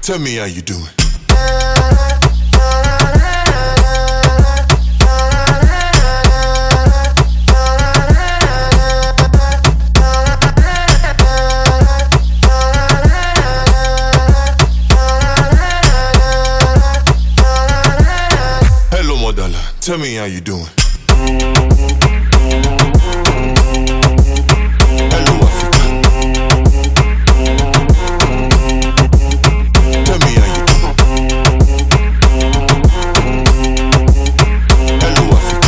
tell me how you doing. Hello, Modala, tell me how you doing. Hello, Africa. Tell me how you doing. Hello, Africa.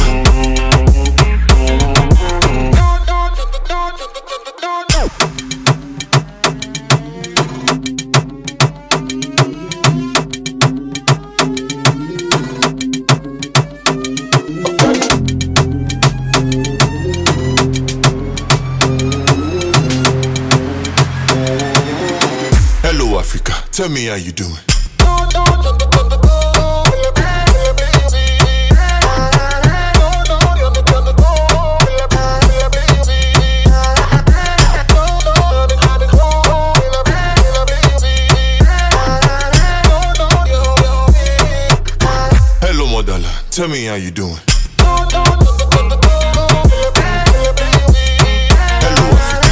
Hello, Africa. Tell me how you doing. Hello, Modala. Tell me how you doing. Hello, Africa.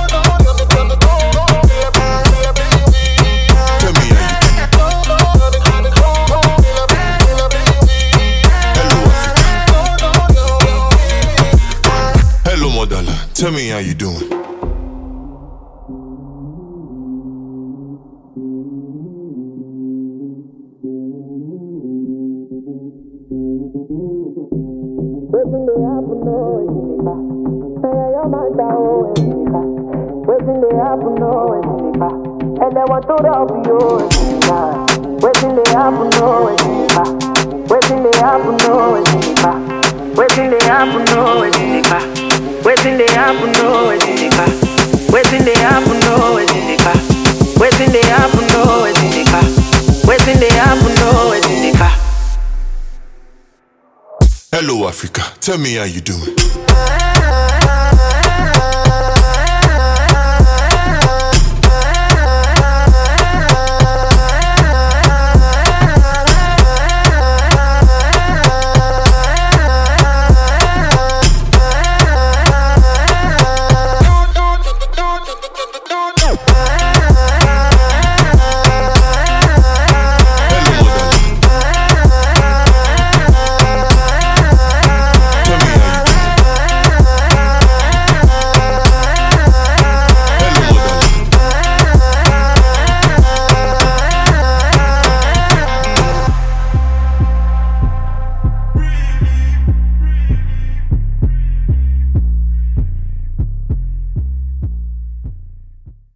Tell me how you doing. Hello, Africa. Hello, Modala. Tell me how you doing. Waiting they happen, no, say you're my dog, waiting they happen, no, and they want to rob you, waiting they happen, no, waiting they happen, no, waiting they happen, no, waiting they happen, no, waiting they happen, no, waiting they happen, no, waiting they happen, no, Hello, Africa. Tell me how you doing.